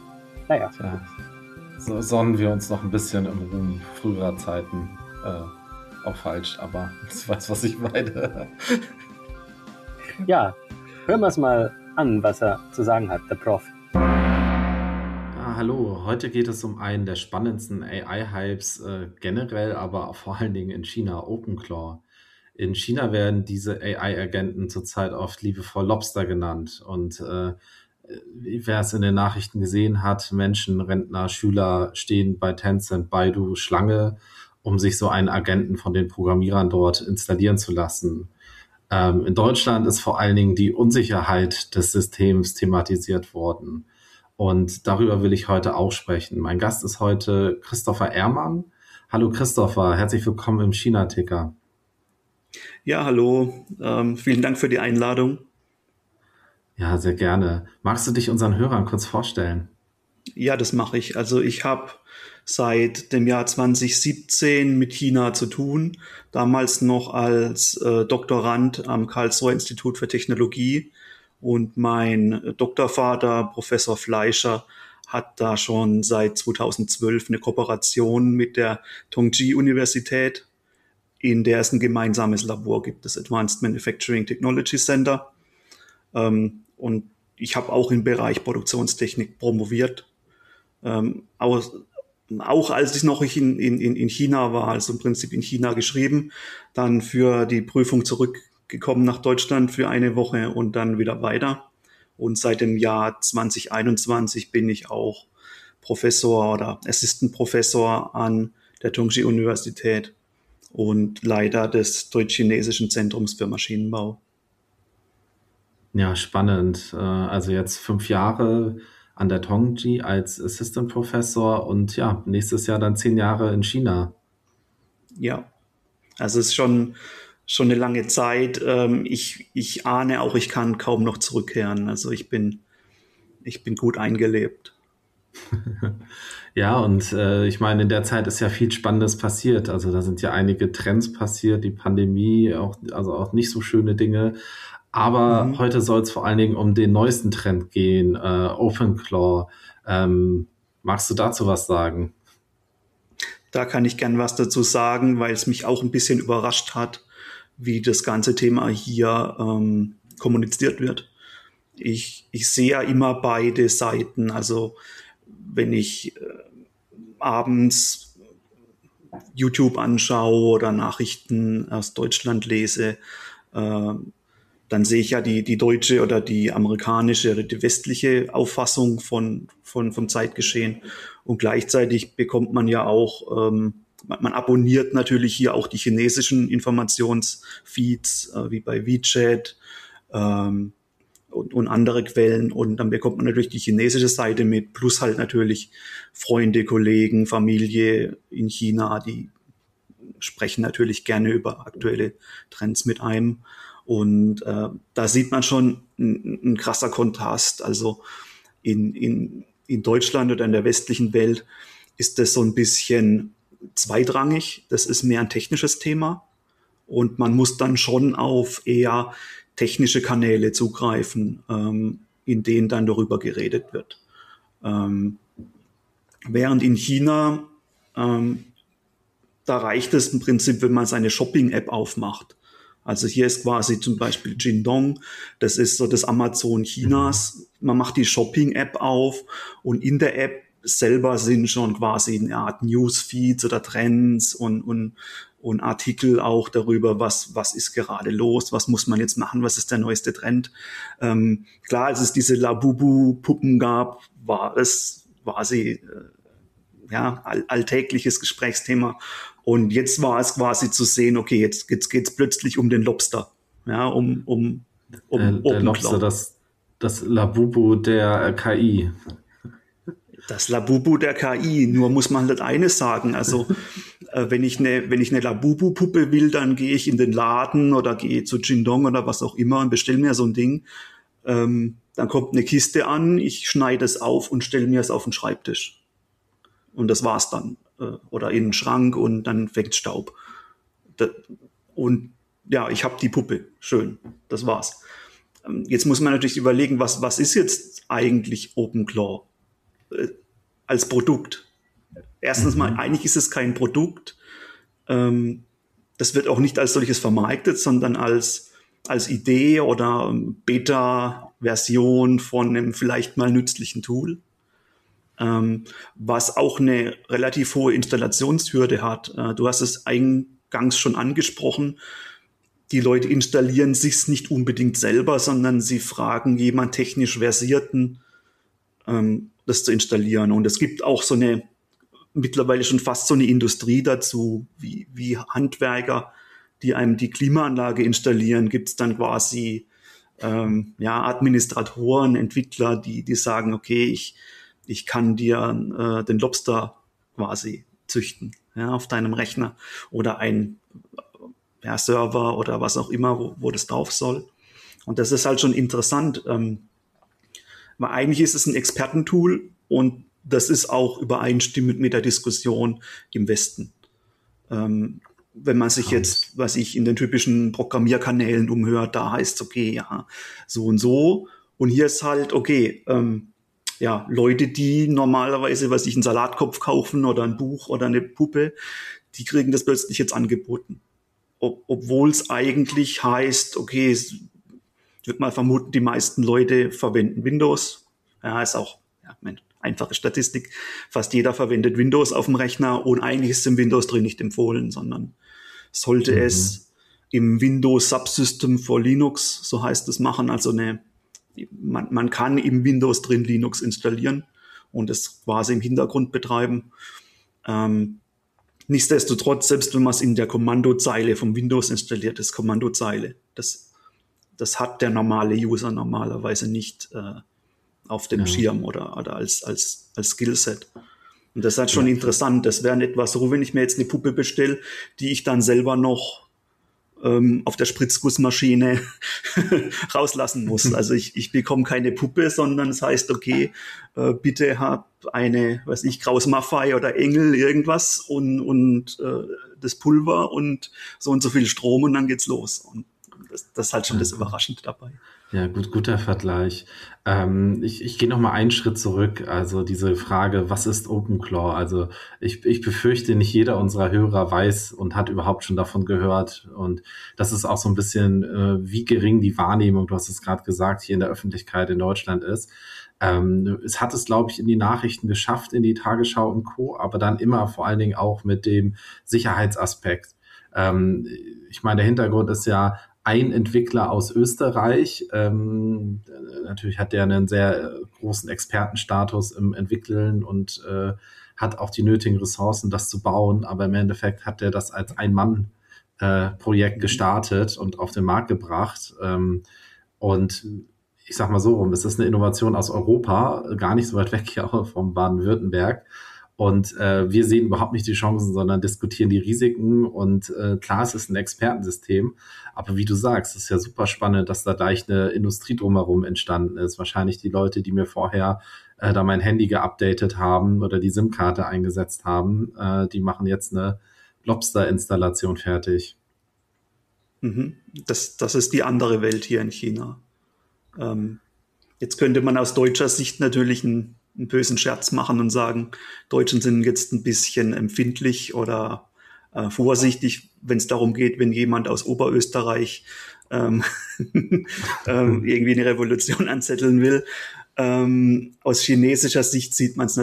Naja. Tja, so sonnen wir uns noch ein bisschen im Ruhm früherer Zeiten. Auch falsch, aber du weißt, was ich meine. Ja, hören wir es mal an, was er zu sagen hat, der Prof. Ja, hallo, heute geht es um einen der spannendsten AI-Hypes generell, aber vor allen Dingen in China, OpenClaw. In China werden diese AI-Agenten zurzeit oft liebevoll Lobster genannt. Und wer es in den Nachrichten gesehen hat, Menschen, Rentner, Schüler stehen bei Tencent, Baidu Schlange, um sich so einen Agenten von den Programmierern dort installieren zu lassen. In Deutschland ist vor allen Dingen die Unsicherheit des Systems thematisiert worden. Und darüber will ich heute auch sprechen. Mein Gast ist heute Christopher Ehrmann. Hallo Christopher, herzlich willkommen im China-Ticker. Ja, hallo. Vielen Dank für die Einladung. Ja, sehr gerne. Magst du dich unseren Hörern kurz vorstellen? Ja, das mache ich. Also ich habe seit dem Jahr 2017 mit China zu tun, damals noch als Doktorand am Karlsruher Institut für Technologie. Und mein Doktorvater, Professor Fleischer, hat da schon seit 2012 eine Kooperation mit der Tongji-Universität, in der es ein gemeinsames Labor gibt, das Advanced Manufacturing Technology Center. Und ich habe auch im Bereich Produktionstechnik promoviert. Auch als ich noch in China war, also im Prinzip in China geschrieben, dann für die Prüfung zurückgekommen nach Deutschland für eine Woche und dann wieder weiter. Und seit dem Jahr 2021 bin ich auch Professor oder Assistant Professor an der Tongji-Universität und Leiter des Deutsch-Chinesischen Zentrums für Maschinenbau. Ja, spannend. Also jetzt 5 Jahre an der Tongji als Assistant Professor und ja, nächstes Jahr dann 10 Jahre in China. Ja, also es ist schon eine lange Zeit. Ich ahne auch, ich kann kaum noch zurückkehren. Also ich bin gut eingelebt. Ja, und ich meine, in der Zeit ist ja viel Spannendes passiert. Also da sind ja einige Trends passiert, die Pandemie, also auch nicht so schöne Dinge. Aber heute soll es vor allen Dingen um den neuesten Trend gehen, OpenClaw. Magst du dazu was sagen? Da kann ich gern was dazu sagen, weil es mich auch ein bisschen überrascht hat, wie das ganze Thema hier kommuniziert wird. Ich sehe ja immer beide Seiten. Also wenn ich abends YouTube anschaue oder Nachrichten aus Deutschland lese, dann sehe ich ja die deutsche oder die amerikanische oder die westliche Auffassung vom Zeitgeschehen. Und gleichzeitig bekommt man ja auch, man abonniert natürlich hier auch die chinesischen Informationsfeeds, wie bei WeChat und andere Quellen. Und dann bekommt man natürlich die chinesische Seite mit, plus halt natürlich Freunde, Kollegen, Familie in China, die sprechen natürlich gerne über aktuelle Trends mit einem. Und da sieht man schon ein krasser Kontrast. Also in Deutschland oder in der westlichen Welt ist das so ein bisschen zweitrangig. Das ist mehr ein technisches Thema. Und man muss dann schon auf eher technische Kanäle zugreifen, in denen dann darüber geredet wird. Während in China, da reicht es im Prinzip, wenn man seine Shopping-App aufmacht. Also hier ist quasi zum Beispiel Jingdong, das ist so das Amazon Chinas. Man macht die Shopping-App auf und in der App selber sind schon quasi eine Art Newsfeeds oder Trends und Artikel auch darüber, was ist gerade los, was muss man jetzt machen, was ist der neueste Trend. Klar, als es diese Labubu-Puppen gab, war es quasi alltägliches Gesprächsthema. Und jetzt war es quasi zu sehen, okay, jetzt geht's plötzlich um den Lobster, ja, um der Lobster, das Labubu der KI. Das Labubu der KI. Nur muss man halt eines sagen, also wenn ich eine Labubu-Puppe will, dann gehe ich in den Laden oder gehe zu Jingdong oder was auch immer und bestelle mir so ein Ding. Dann kommt eine Kiste an, ich schneide es auf und stelle mir es auf den Schreibtisch. Und das war's dann. Oder in den Schrank und dann fängt Staub. Und ja, ich habe die Puppe. Schön. Das war's. Jetzt muss man natürlich überlegen, was ist jetzt eigentlich OpenClaw? als Produkt. Erstens mal, eigentlich ist es kein Produkt. Das wird auch nicht als solches vermarktet, sondern als Idee oder Beta-Version von einem vielleicht mal nützlichen Tool, was auch eine relativ hohe Installationshürde hat. Du hast es eingangs schon angesprochen. Die Leute installieren sich's nicht unbedingt selber, sondern sie fragen jemand technisch Versierten, das zu installieren. Und es gibt auch mittlerweile schon fast so eine Industrie dazu, wie Handwerker, die einem die Klimaanlage installieren, gibt es dann quasi Administratoren, Entwickler, die sagen, okay, ich kann dir den Lobster quasi züchten, ja, auf deinem Rechner oder ein Server oder was auch immer, wo das drauf soll. Und das ist halt schon interessant, weil eigentlich ist es ein Expertentool und das ist auch übereinstimmend mit der Diskussion im Westen. Wenn man sich jetzt, was ich in den typischen Programmierkanälen umhört, da heißt es, okay, ja, so und so. Und hier ist halt, okay, Leute, die normalerweise, was ich, einen Salatkopf kaufen oder ein Buch oder eine Puppe, die kriegen das plötzlich jetzt angeboten. Obwohl es eigentlich heißt, okay, ich würde mal vermuten, die meisten Leute verwenden Windows. Ja, ist auch, einfache Statistik. Fast jeder verwendet Windows auf dem Rechner und eigentlich ist im Windows drin nicht empfohlen, sondern sollte es im Windows Subsystem for Linux, so heißt es, machen. Also man kann im Windows drin Linux installieren und es quasi im Hintergrund betreiben. Nichtsdestotrotz, selbst wenn man es in der Kommandozeile vom Windows installiert, ist Kommandozeile. Das hat der normale User normalerweise nicht auf dem Schirm oder als Skillset. Und das ist halt schon interessant. Das wäre etwas so, wenn ich mir jetzt eine Puppe bestelle, die ich dann selber noch auf der Spritzgussmaschine rauslassen muss. Also ich bekomme keine Puppe, sondern es heißt, okay, bitte hab eine, weiß ich, Kraus Maffei oder Engel, irgendwas und das Pulver und so viel Strom und dann geht's los. Und das ist halt schon das Überraschende dabei. Ja, guter Vergleich. Ich gehe noch mal einen Schritt zurück. Also diese Frage, was ist OpenClaw? Also ich befürchte, nicht jeder unserer Hörer weiß und hat überhaupt schon davon gehört. Und das ist auch so ein bisschen, wie gering die Wahrnehmung, du hast es gerade gesagt, hier in der Öffentlichkeit in Deutschland ist. Es hat es, glaube ich, in die Nachrichten geschafft, in die Tagesschau und Co., aber dann immer vor allen Dingen auch mit dem Sicherheitsaspekt. Ich meine, der Hintergrund ist ja, ein Entwickler aus Österreich, natürlich hat der einen sehr großen Expertenstatus im Entwickeln und hat auch die nötigen Ressourcen, das zu bauen, aber im Endeffekt hat der das als Ein-Mann-Projekt gestartet und auf den Markt gebracht. Und ich sag mal so rum, es ist eine Innovation aus Europa, gar nicht so weit weg hier auch vom Baden-Württemberg. Und wir sehen überhaupt nicht die Chancen, sondern diskutieren die Risiken. Und klar, es ist ein Expertensystem. Aber wie du sagst, es ist ja super spannend, dass da gleich eine Industrie drumherum entstanden ist. Wahrscheinlich die Leute, die mir vorher da mein Handy geupdatet haben oder die SIM-Karte eingesetzt haben, die machen jetzt eine Lobster-Installation fertig. Das ist die andere Welt hier in China. Jetzt könnte man aus deutscher Sicht natürlich einen bösen Scherz machen und sagen, Deutschen sind jetzt ein bisschen empfindlich oder vorsichtig, wenn es darum geht, wenn jemand aus Oberösterreich irgendwie eine Revolution anzetteln will. Aus chinesischer Sicht sieht man es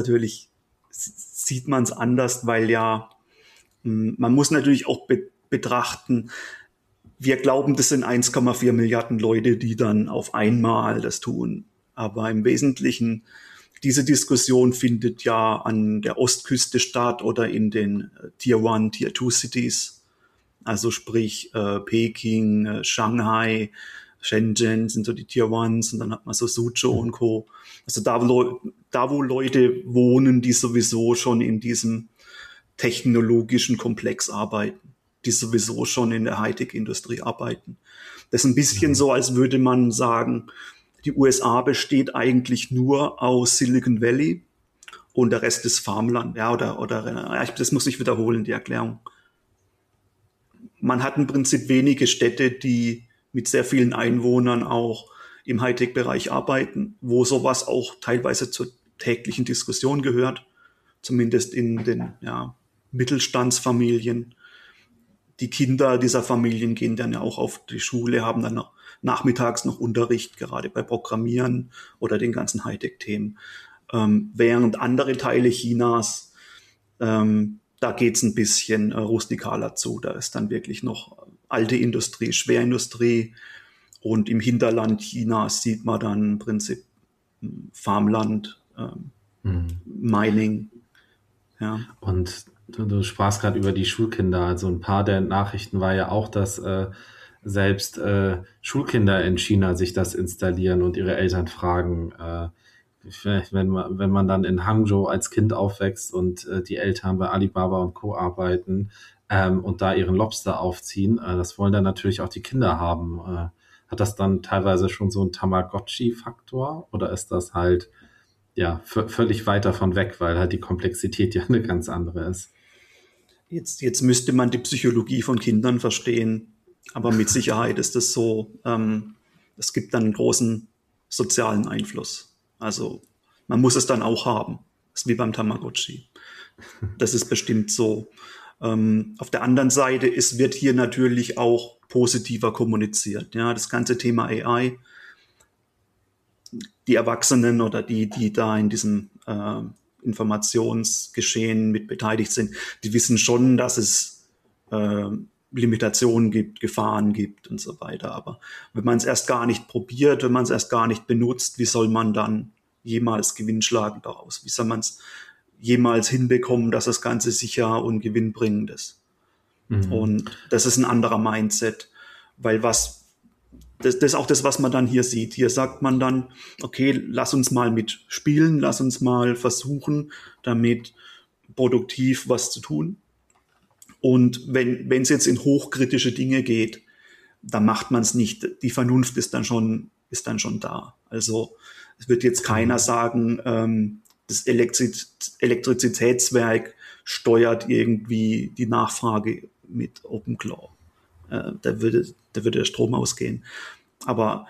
anders, weil ja, man muss natürlich auch betrachten, wir glauben, das sind 1,4 Milliarden Leute, die dann auf einmal das tun. Aber im Wesentlichen, diese Diskussion findet ja an der Ostküste statt oder in den Tier 1, Tier 2 Cities. Also sprich Peking, Shanghai, Shenzhen sind so die Tier 1s und dann hat man so Suzhou und Co. Also da, wo Leute wohnen, die sowieso schon in diesem technologischen Komplex arbeiten, die sowieso schon in der Hightech-Industrie arbeiten. Das ist ein bisschen so, als würde man sagen, die USA besteht eigentlich nur aus Silicon Valley und der Rest ist Farmland. Ja, das muss ich wiederholen, die Erklärung. Man hat im Prinzip wenige Städte, die mit sehr vielen Einwohnern auch im Hightech-Bereich arbeiten, wo sowas auch teilweise zur täglichen Diskussion gehört. zumindest in den Mittelstandsfamilien. Die Kinder dieser Familien gehen dann ja auch auf die Schule, haben dann nachmittags noch Unterricht, gerade bei Programmieren oder den ganzen Hightech-Themen. Während andere Teile Chinas, da geht's ein bisschen rustikaler zu. Da ist dann wirklich noch alte Industrie, Schwerindustrie. Und im Hinterland Chinas sieht man dann im Prinzip Farmland, Mining. Ja. Und du sprachst gerade über die Schulkinder. Also ein paar der Nachrichten war ja auch, dass selbst Schulkinder in China sich das installieren und ihre Eltern fragen, wenn man dann in Hangzhou als Kind aufwächst und die Eltern bei Alibaba und Co. arbeiten und da ihren Lobster aufziehen, das wollen dann natürlich auch die Kinder haben. Hat das dann teilweise schon so einen Tamagotchi-Faktor oder ist das halt völlig weit davon weg, weil halt die Komplexität ja eine ganz andere ist? Jetzt müsste man die Psychologie von Kindern verstehen, aber mit Sicherheit ist es so, es gibt dann einen großen sozialen Einfluss. Also man muss es dann auch haben. Das ist wie beim Tamagotchi. Das ist bestimmt so. Auf der anderen Seite, es wird hier natürlich auch positiver kommuniziert. Ja, das ganze Thema AI, die Erwachsenen oder die da in diesem Informationsgeschehen mit beteiligt sind, die wissen schon, dass es Limitationen gibt, Gefahren gibt und so weiter. Aber wenn man es erst gar nicht probiert, wenn man es erst gar nicht benutzt, wie soll man dann jemals Gewinn schlagen daraus? Wie soll man es jemals hinbekommen, dass das Ganze sicher und gewinnbringend ist? Und das ist ein anderer Mindset, weil das ist auch das, was man dann hier sieht. Hier sagt man dann, okay, lass uns mal mit spielen, lass uns mal versuchen, damit produktiv was zu tun. Und wenn es jetzt in hochkritische Dinge geht, dann macht man es nicht. Die Vernunft ist dann schon da. Also es wird jetzt keiner sagen, das Elektrizitätswerk steuert irgendwie die Nachfrage mit OpenClaw. Da würde der Strom ausgehen. Aber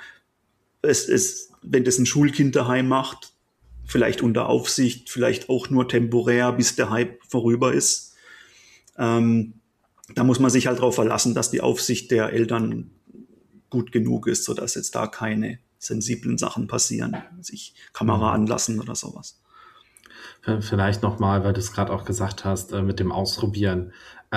wenn das ein Schulkind daheim macht, vielleicht unter Aufsicht, vielleicht auch nur temporär, bis der Hype vorüber ist, da muss man sich halt darauf verlassen, dass die Aufsicht der Eltern gut genug ist, sodass jetzt da keine sensiblen Sachen passieren, sich Kamera anlassen oder sowas. Vielleicht nochmal, weil du es gerade auch gesagt hast, mit dem Ausprobieren,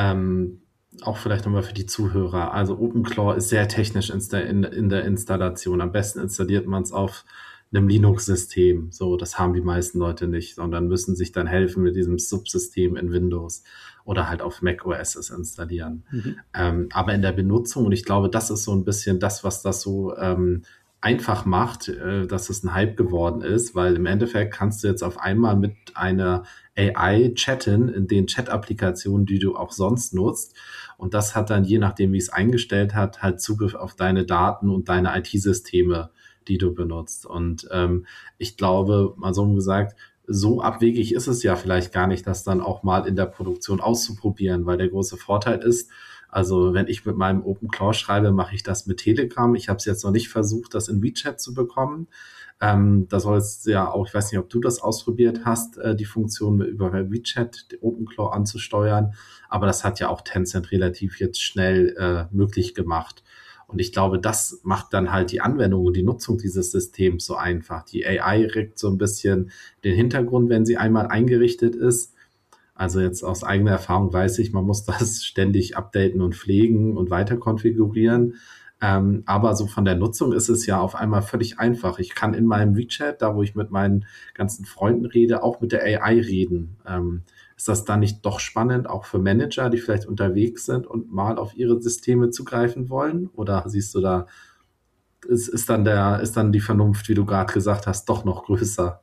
auch vielleicht nochmal für die Zuhörer. Also OpenClaw ist sehr technisch in der Installation. Am besten installiert man es auf einem Linux-System. So, das haben die meisten Leute nicht, sondern müssen sich dann helfen mit diesem Subsystem in Windows oder halt auf macOS es installieren. Aber in der Benutzung, und ich glaube, das ist so ein bisschen das, was das so einfach macht, dass es ein Hype geworden ist, weil im Endeffekt kannst du jetzt auf einmal mit einer AI chatten in den Chat-Applikationen, die du auch sonst nutzt. Und das hat dann, je nachdem, wie es eingestellt hat, halt Zugriff auf deine Daten und deine IT-Systeme, die du benutzt. Und ich glaube, mal so gesagt, so abwegig ist es ja vielleicht gar nicht, das dann auch mal in der Produktion auszuprobieren, weil der große Vorteil ist, also wenn ich mit meinem OpenClaw schreibe, mache ich das mit Telegram. Ich habe es jetzt noch nicht versucht, das in WeChat zu bekommen. Da soll es ja auch, ich weiß nicht, ob du das ausprobiert hast, die Funktion über WeChat, OpenClaw anzusteuern. Aber das hat ja auch Tencent relativ jetzt schnell möglich gemacht. Und ich glaube, das macht dann halt die Anwendung und die Nutzung dieses Systems so einfach. Die AI regt so ein bisschen den Hintergrund, wenn sie einmal eingerichtet ist. Also jetzt aus eigener Erfahrung weiß ich, man muss das ständig updaten und pflegen und weiter konfigurieren. Aber so von der Nutzung ist es ja auf einmal völlig einfach. Ich kann in meinem WeChat, da wo ich mit meinen ganzen Freunden rede, auch mit der AI reden. Ist das dann nicht doch spannend, auch für Manager, die vielleicht unterwegs sind und mal auf ihre Systeme zugreifen wollen? Oder siehst du da, ist dann die Vernunft, wie du gerade gesagt hast, doch noch größer?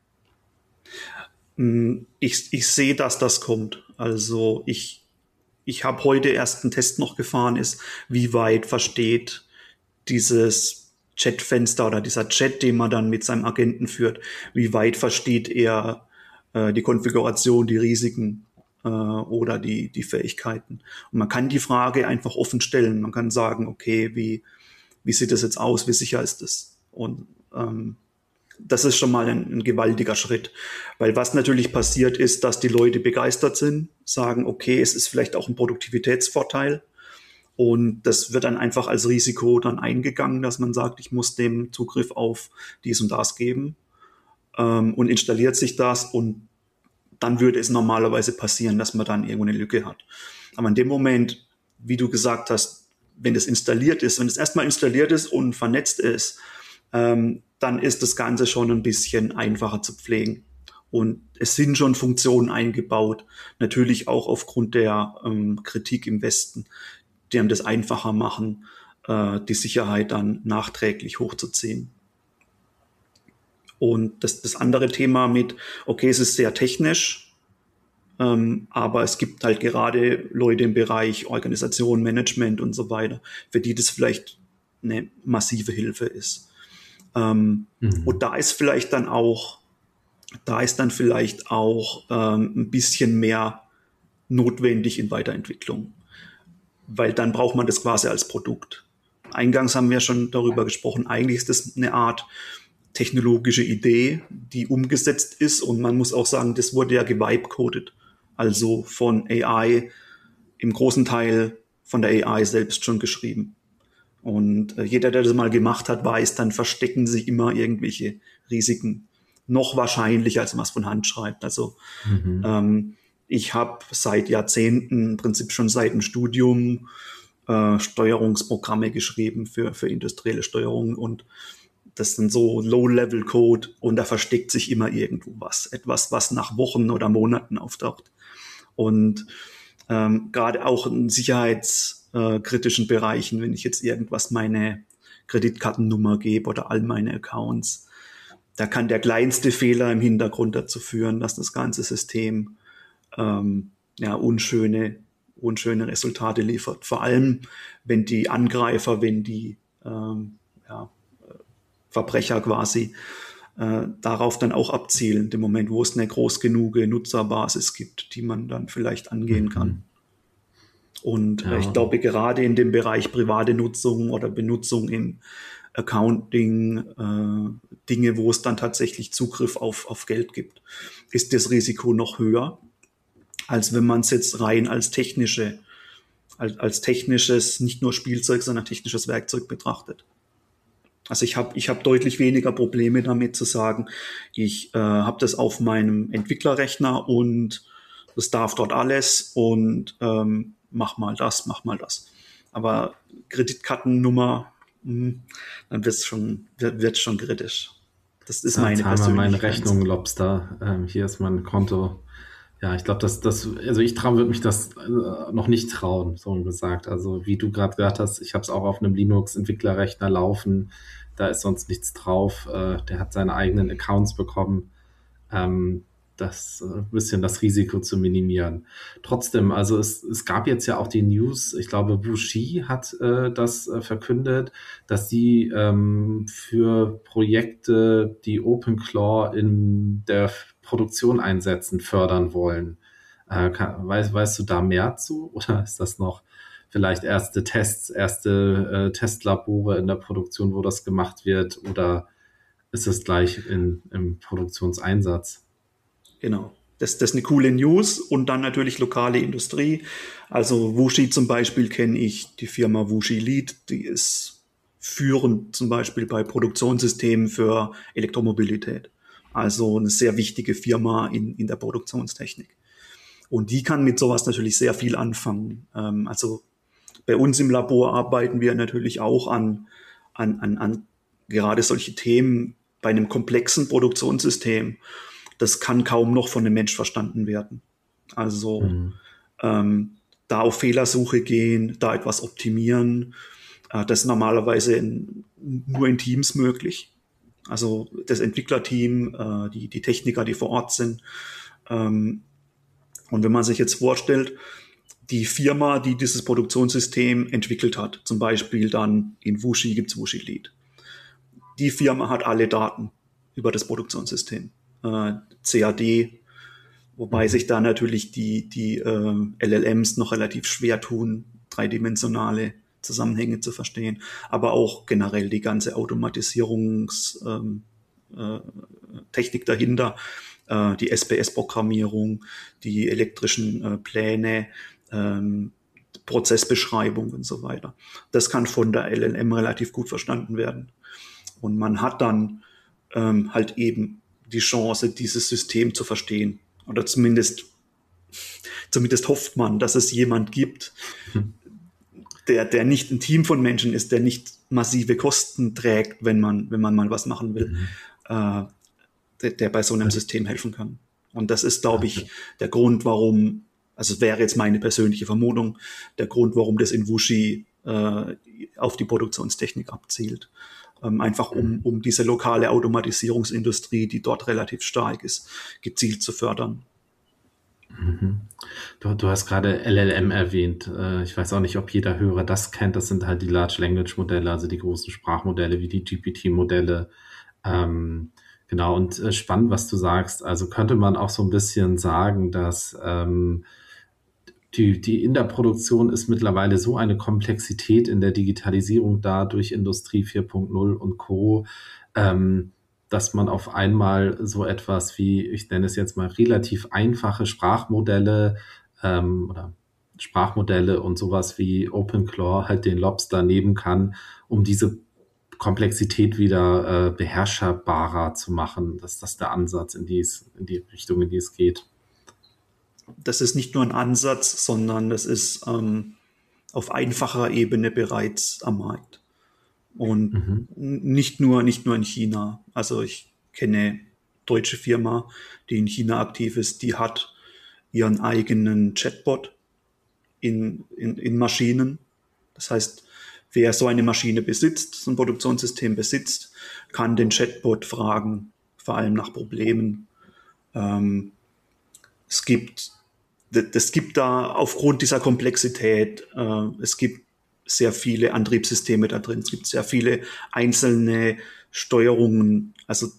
Ich sehe, dass das kommt. Also ich habe heute erst einen Test noch gefahren, ist, wie weit versteht dieses Chatfenster oder dieser Chat, den man dann mit seinem Agenten führt, wie weit versteht er die Konfiguration, die Risiken oder die Fähigkeiten. Und man kann die Frage einfach offen stellen. Man kann sagen, okay, wie sieht das jetzt aus? Wie sicher ist das? Und das ist schon mal ein gewaltiger Schritt. Weil was natürlich passiert ist, dass die Leute begeistert sind, sagen, okay, es ist vielleicht auch ein Produktivitätsvorteil. Und das wird dann einfach als Risiko dann eingegangen, dass man sagt, ich muss dem Zugriff auf dies und das geben, und installiert sich das, und dann würde es normalerweise passieren, dass man dann irgendwo eine Lücke hat. Aber in dem Moment, wie du gesagt hast, wenn es installiert ist, wenn es erstmal installiert ist und vernetzt ist, dann ist das Ganze schon ein bisschen einfacher zu pflegen. Und es sind schon Funktionen eingebaut, natürlich auch aufgrund der Kritik im Westen, die einem das einfacher machen, die Sicherheit dann nachträglich hochzuziehen. Und das andere Thema mit, okay, es ist sehr technisch, aber es gibt halt gerade Leute im Bereich Organisation, Management und so weiter, für die das vielleicht eine massive Hilfe ist. Und da ist vielleicht dann auch, ein bisschen mehr notwendig in Weiterentwicklung, weil dann braucht man das quasi als Produkt. Eingangs haben wir schon darüber gesprochen, eigentlich ist das eine Art technologische Idee, die umgesetzt ist, und man muss auch sagen, das wurde ja gevibe-coded, also von AI, im großen Teil von der AI selbst schon geschrieben. Und jeder, der das mal gemacht hat, weiß, dann verstecken sich immer irgendwelche Risiken. Noch wahrscheinlicher, als man es von Hand schreibt. Also ich habe seit Jahrzehnten, im Prinzip schon seit dem Studium, Steuerungsprogramme geschrieben für industrielle Steuerung, und das sind so Low-Level-Code, und da versteckt sich immer irgendwo etwas, was nach Wochen oder Monaten auftaucht. Und gerade auch in sicherheitskritischen Bereichen, wenn ich jetzt irgendwas meine Kreditkartennummer gebe oder all meine Accounts, da kann der kleinste Fehler im Hintergrund dazu führen, dass das ganze System unschöne Resultate liefert. Vor allem, wenn die Angreifer, wenn die Verbrecher quasi darauf dann auch abzielen, im Moment, wo es eine groß genug Nutzerbasis gibt, die man dann vielleicht angehen kann. Und ich glaube, gerade in dem Bereich private Nutzung oder Benutzung im Accounting, Dinge, wo es dann tatsächlich Zugriff auf Geld gibt, ist das Risiko noch höher, als wenn man es jetzt rein als technisches, nicht nur Spielzeug, sondern technisches Werkzeug betrachtet. Also ich hab deutlich weniger Probleme damit zu sagen, ich habe das auf meinem Entwicklerrechner und das darf dort alles, und mach mal das. Aber Kreditkartennummer, dann wird's schon kritisch. Das ist meine persönliche meine Rechnung, Lobster. Hier ist mein Konto. Ja, ich glaube, also ich würde mich das noch nicht trauen, so gesagt. Also wie du gerade gesagt hast, ich habe es auch auf einem Linux-Entwicklerrechner laufen. Da ist sonst nichts drauf. Der hat seine eigenen Accounts bekommen. Das ein bisschen das Risiko zu minimieren. Trotzdem, also es gab jetzt ja auch die News, ich glaube, Wuxi hat das verkündet, dass sie für Projekte, die OpenClaw in der Produktion einsetzen, fördern wollen. Weißt du da mehr zu? Oder ist das noch vielleicht erste Tests, Testlabore in der Produktion, wo das gemacht wird? Oder ist es gleich im Produktionseinsatz? Genau. Das ist eine coole News, und dann natürlich lokale Industrie. Also Wuxi zum Beispiel kenne ich, die Firma Wuxi Lead, die ist führend zum Beispiel bei Produktionssystemen für Elektromobilität. Also eine sehr wichtige Firma in der Produktionstechnik. Und die kann mit sowas natürlich sehr viel anfangen. Also bei uns im Labor arbeiten wir natürlich auch an gerade solche Themen bei einem komplexen Produktionssystem. Das kann kaum noch von einem Mensch verstanden werden. Also da auf Fehlersuche gehen, da etwas optimieren, das ist normalerweise nur in Teams möglich. Also das Entwicklerteam, die Techniker, die vor Ort sind. Und wenn man sich jetzt vorstellt, die Firma, die dieses Produktionssystem entwickelt hat, zum Beispiel dann in Wuxi gibt's Wuxi Lead. Die Firma hat alle Daten über das Produktionssystem. CAD, wobei sich da natürlich die LLMs noch relativ schwer tun, dreidimensionale Zusammenhänge zu verstehen, aber auch generell die ganze Automatisierungsumgebung Technik dahinter, die SPS-Programmierung, die elektrischen Pläne, Prozessbeschreibung und so weiter. Das kann von der LLM relativ gut verstanden werden. Und man hat dann halt eben die Chance, dieses System zu verstehen. Oder zumindest hofft man, dass es jemand gibt, der nicht ein Team von Menschen ist, der nicht massive Kosten trägt, wenn man mal was machen will, der bei so einem System helfen kann. Und das ist, glaube ich, der Grund, warum, also es wäre jetzt meine persönliche Vermutung, der Grund, warum das in Wuxi auf die Produktionstechnik abzielt. Einfach um diese lokale Automatisierungsindustrie, die dort relativ stark ist, gezielt zu fördern. Du hast gerade LLM erwähnt. Ich weiß auch nicht, ob jeder Hörer das kennt. Das sind halt die Large Language Modelle, also die großen Sprachmodelle wie die GPT-Modelle. Genau, und spannend, was du sagst. Also könnte man auch so ein bisschen sagen, dass die in der Produktion ist mittlerweile so eine Komplexität in der Digitalisierung da durch Industrie 4.0 und Co., dass man auf einmal so etwas wie, ich nenne es jetzt mal, relativ einfache Sprachmodelle oder Sprachmodelle und sowas wie OpenClaw halt den Lobster nehmen kann, um diese Komplexität wieder beherrschbarer zu machen. Das ist der Ansatz in die Richtung, in die es geht. Das ist nicht nur ein Ansatz, sondern das ist auf einfacher Ebene bereits am Markt. Und nicht nur in China. Also ich kenne deutsche Firma, die in China aktiv ist, die hat ihren eigenen Chatbot in Maschinen. Das heißt, wer so eine Maschine besitzt, so ein Produktionssystem besitzt, kann den Chatbot fragen, vor allem nach Problemen. Es gibt da aufgrund dieser Komplexität, es gibt sehr viele Antriebssysteme da drin, es gibt sehr viele einzelne Steuerungen. Also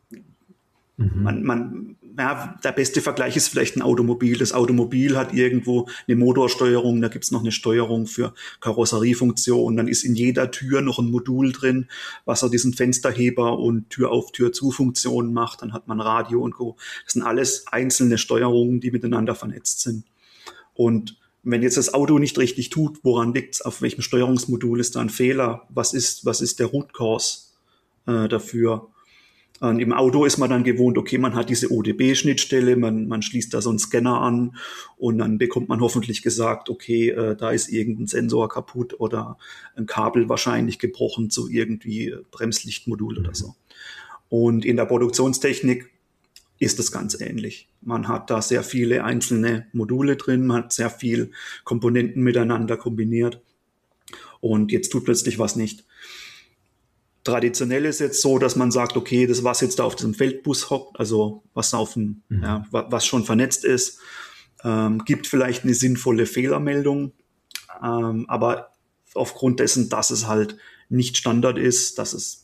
der beste Vergleich ist vielleicht ein Automobil. Das Automobil hat irgendwo eine Motorsteuerung, da gibt's noch eine Steuerung für Karosseriefunktion. Dann ist in jeder Tür noch ein Modul drin, was diesen Fensterheber und Tür-auf-Tür-zu-Funktionen macht. Dann hat man Radio und Co. Das sind alles einzelne Steuerungen, die miteinander vernetzt sind. Und wenn jetzt das Auto nicht richtig tut, woran liegt's? Auf welchem Steuerungsmodul ist da ein Fehler? Was ist der Root Cause dafür? Und im Auto ist man dann gewohnt, okay, man hat diese ODB-Schnittstelle, man schließt da so einen Scanner an und dann bekommt man hoffentlich gesagt, okay, da ist irgendein Sensor kaputt oder ein Kabel wahrscheinlich gebrochen zu irgendwie Bremslichtmodul oder so. Und in der Produktionstechnik ist das ganz ähnlich. Man hat da sehr viele einzelne Module drin, man hat sehr viel Komponenten miteinander kombiniert und jetzt tut plötzlich was nicht. Traditionell ist jetzt so, dass man sagt, okay, das was jetzt da auf diesem Feldbus hockt, also was was schon vernetzt ist, gibt vielleicht eine sinnvolle Fehlermeldung, aber aufgrund dessen, dass es halt nicht Standard ist, dass es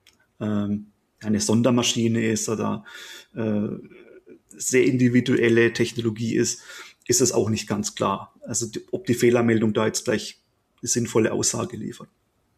eine Sondermaschine ist oder sehr individuelle Technologie ist es auch nicht ganz klar. Also ob die Fehlermeldung da jetzt gleich eine sinnvolle Aussage liefert.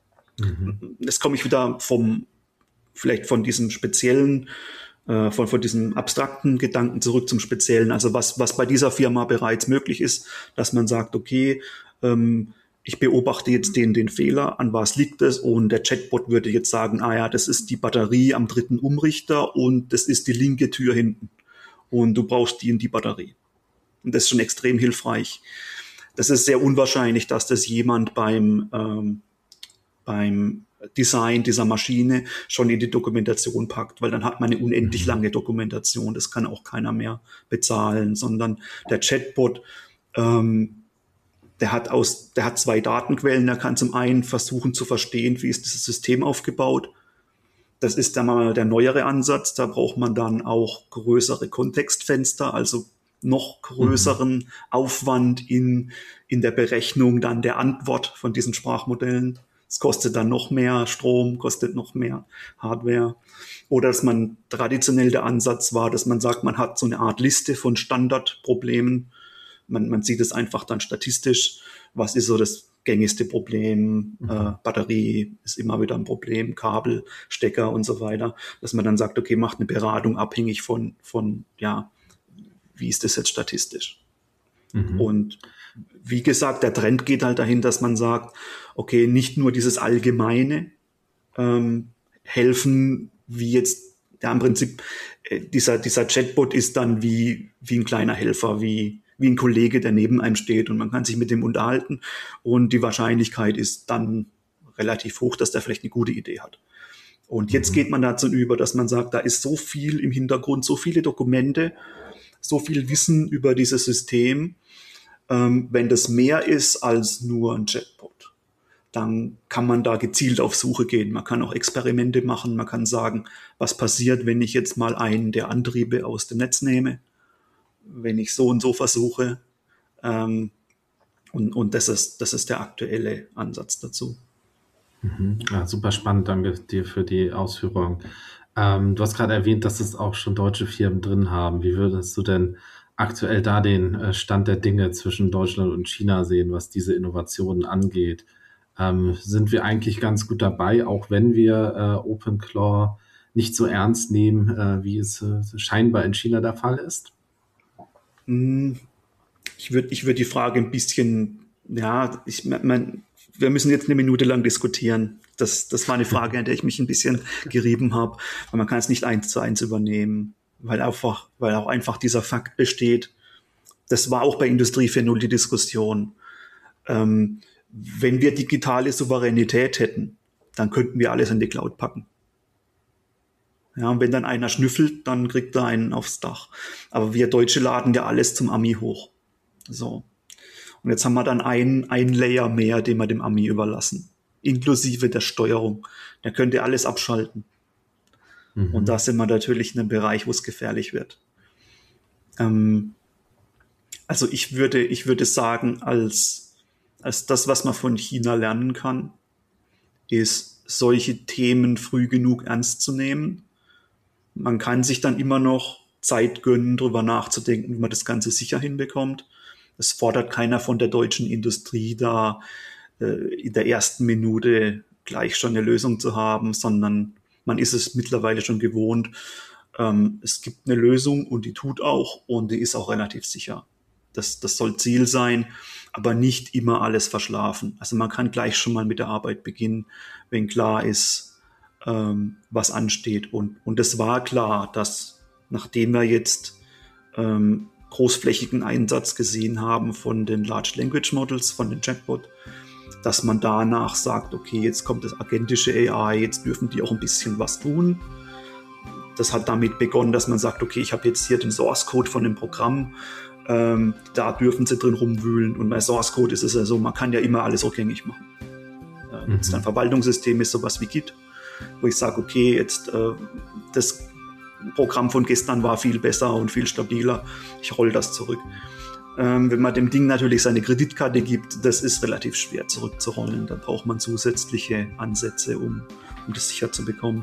Jetzt komme ich wieder vielleicht von diesem speziellen, von diesem abstrakten Gedanken zurück zum Speziellen. Also was bei dieser Firma bereits möglich ist, dass man sagt, okay, ich beobachte jetzt den Fehler, an was liegt es? Und der Chatbot würde jetzt sagen, das ist die Batterie am 3. Umrichter und das ist die linke Tür hinten. Und du brauchst die Batterie. Und das ist schon extrem hilfreich. Das ist sehr unwahrscheinlich, dass das jemand beim Design dieser Maschine schon in die Dokumentation packt, weil dann hat man eine unendlich lange Dokumentation. Das kann auch keiner mehr bezahlen, sondern der Chatbot, der hat 2 Datenquellen. Der kann zum einen versuchen zu verstehen, wie ist dieses System aufgebaut. Das ist dann mal der neuere Ansatz. Da braucht man dann auch größere Kontextfenster, also noch größeren Aufwand in der Berechnung dann der Antwort von diesen Sprachmodellen. Es kostet dann noch mehr Strom, kostet noch mehr Hardware. Oder dass traditionell der Ansatz war, dass man sagt, man hat so eine Art Liste von Standardproblemen. Man sieht es einfach dann statistisch. Was ist so das gängigste Problem. Batterie ist immer wieder ein Problem, Kabel, Stecker und so weiter, dass man dann sagt, okay, macht eine Beratung abhängig von wie ist das jetzt statistisch? Und wie gesagt, der Trend geht halt dahin, dass man sagt, okay, nicht nur dieses allgemeine helfen, wie jetzt, ja, im Prinzip, dieser Chatbot ist dann wie ein kleiner Helfer, wie ein Kollege, der neben einem steht und man kann sich mit dem unterhalten und die Wahrscheinlichkeit ist dann relativ hoch, dass der vielleicht eine gute Idee hat. Und jetzt geht man dazu über, dass man sagt, da ist so viel im Hintergrund, so viele Dokumente, so viel Wissen über dieses System. Wenn das mehr ist als nur ein Chatbot, dann kann man da gezielt auf Suche gehen. Man kann auch Experimente machen. Man kann sagen, was passiert, wenn ich jetzt mal einen der Antriebe aus dem Netz nehme, wenn ich so und so versuche. Und das ist der aktuelle Ansatz dazu. Ja, super spannend. Danke dir für die Ausführung. Du hast gerade erwähnt, dass es auch schon deutsche Firmen drin haben. Wie würdest du denn aktuell da den Stand der Dinge zwischen Deutschland und China sehen, was diese Innovationen angeht? Sind wir eigentlich ganz gut dabei, auch wenn wir OpenClaw nicht so ernst nehmen, wie es scheinbar in China der Fall ist? Ich würde die Frage ein bisschen, ja, wir müssen jetzt eine Minute lang diskutieren. Das war eine Frage, an der ich mich ein bisschen gerieben habe. Aber man kann es nicht 1:1 übernehmen, weil auch einfach dieser Fakt besteht. Das war auch bei Industrie 4.0 die Diskussion. Wenn wir digitale Souveränität hätten, dann könnten wir alles in die Cloud packen. Ja, und wenn dann einer schnüffelt, dann kriegt er einen aufs Dach. Aber wir Deutsche laden ja alles zum Ami hoch. So. Und jetzt haben wir dann ein Layer mehr, den wir dem Ami überlassen. Inklusive der Steuerung. Der könnte alles abschalten. Und da sind wir natürlich in einem Bereich, wo es gefährlich wird. Also ich würde sagen, als das, was man von China lernen kann, ist, solche Themen früh genug ernst zu nehmen. Man kann sich dann immer noch Zeit gönnen, darüber nachzudenken, wie man das Ganze sicher hinbekommt. Es fordert keiner von der deutschen Industrie da in der ersten Minute gleich schon eine Lösung zu haben, sondern man ist es mittlerweile schon gewohnt. Es gibt eine Lösung und die tut auch und die ist auch relativ sicher. Das soll Ziel sein, aber nicht immer alles verschlafen. Also man kann gleich schon mal mit der Arbeit beginnen, wenn klar ist, was ansteht. Und es war klar, dass nachdem wir jetzt großflächigen Einsatz gesehen haben von den Large Language Models, von den Chatbot, dass man danach sagt, okay, jetzt kommt das agentische AI, jetzt dürfen die auch ein bisschen was tun. Das hat damit begonnen, dass man sagt, okay, ich habe jetzt hier den Source Code von dem Programm, da dürfen sie drin rumwühlen. Und bei Source Code ist es ja so, man kann ja immer alles rückgängig machen. Jetzt ein Verwaltungssystem ist sowas wie Git, wo ich sage, okay, jetzt das Programm von gestern war viel besser und viel stabiler, ich rolle das zurück. Wenn man dem Ding natürlich seine Kreditkarte gibt, das ist relativ schwer zurückzurollen. Da braucht man zusätzliche Ansätze, um das sicher zu bekommen.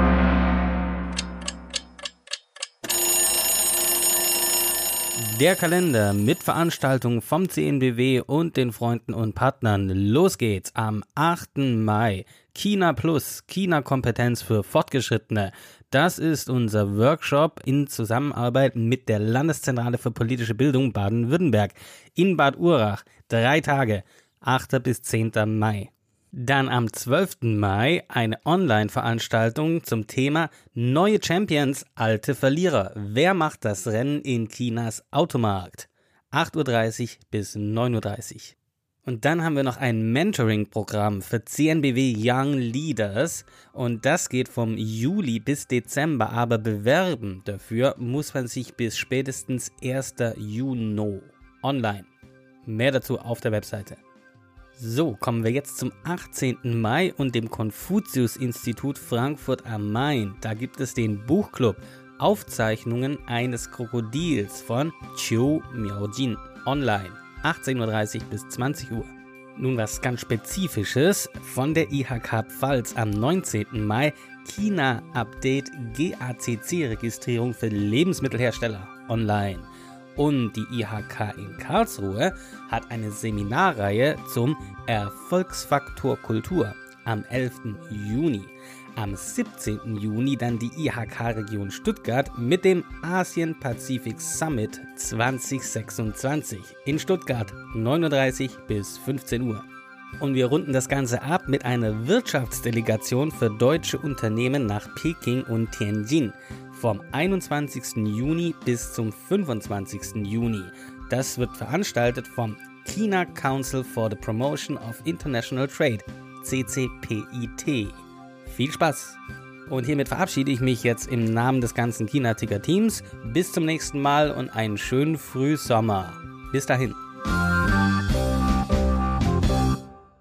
Der Kalender mit Veranstaltungen vom CNBW und den Freunden und Partnern. Los geht's am 8. Mai. China Plus, China-Kompetenz für Fortgeschrittene. Das ist unser Workshop in Zusammenarbeit mit der Landeszentrale für politische Bildung Baden-Württemberg in Bad Urach. 3 Tage, 8. bis 10. Mai. Dann am 12. Mai eine Online-Veranstaltung zum Thema Neue Champions, alte Verlierer. Wer macht das Rennen in Chinas Automarkt? 8:30 Uhr bis 9:30 Uhr. Und dann haben wir noch ein Mentoring-Programm für CNBW Young Leaders und das geht vom Juli bis Dezember, aber bewerben dafür muss man sich bis spätestens 1. Juni online. Mehr dazu auf der Webseite. So, kommen wir jetzt zum 18. Mai und dem Konfuzius-Institut Frankfurt am Main. Da gibt es den Buchclub Aufzeichnungen eines Krokodils von Qiu Miaojin online. 18:30 Uhr bis 20 Uhr. Nun was ganz Spezifisches von der IHK Pfalz am 19. Mai. China-Update GACC-Registrierung für Lebensmittelhersteller online. Und die IHK in Karlsruhe hat eine Seminarreihe zum Erfolgsfaktor Kultur am 11. Juni. Am 17. Juni dann die IHK-Region Stuttgart mit dem Asien-Pacific Summit 2026 in Stuttgart, 9:30 bis 15 Uhr. Und wir runden das Ganze ab mit einer Wirtschaftsdelegation für deutsche Unternehmen nach Peking und Tianjin vom 21. Juni bis zum 25. Juni. Das wird veranstaltet vom China Council for the Promotion of International Trade, CCPIT. Viel Spaß! Und hiermit verabschiede ich mich jetzt im Namen des ganzen China-Ticker-Teams. Bis zum nächsten Mal und einen schönen Frühsommer. Bis dahin.